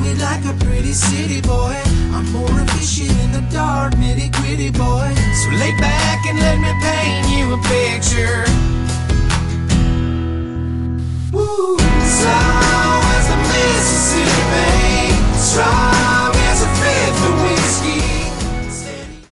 it like a pretty city boy. I'm more efficient in the dark, nitty gritty boy. So lay back and let me paint you a picture. Woo! Slow as the Mississippi, strong